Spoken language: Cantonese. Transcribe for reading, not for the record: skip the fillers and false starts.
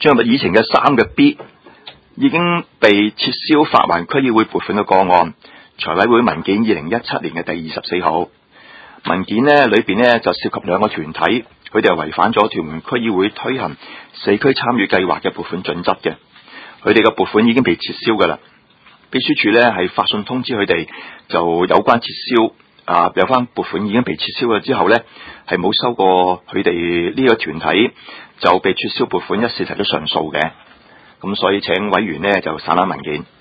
進入以前嘅3嘅 B 已經被撤銷發還區議會撥款嘅個案，財委會文件2017年嘅第24號文件呢裏邊呢就涉及2個團體，佢哋係違反咗屯門區議會推行社區參與計劃嘅撥款準則嘅，佢哋嘅撥款已經被撤銷噶啦。秘書處呢係發信通知佢哋，就有關撤銷有關撥款已經被撤銷咗之後呢，係冇收過佢哋呢個團體就被撤銷撥款一事提出上訴嘅，咁所以請委員呢就散覽文件。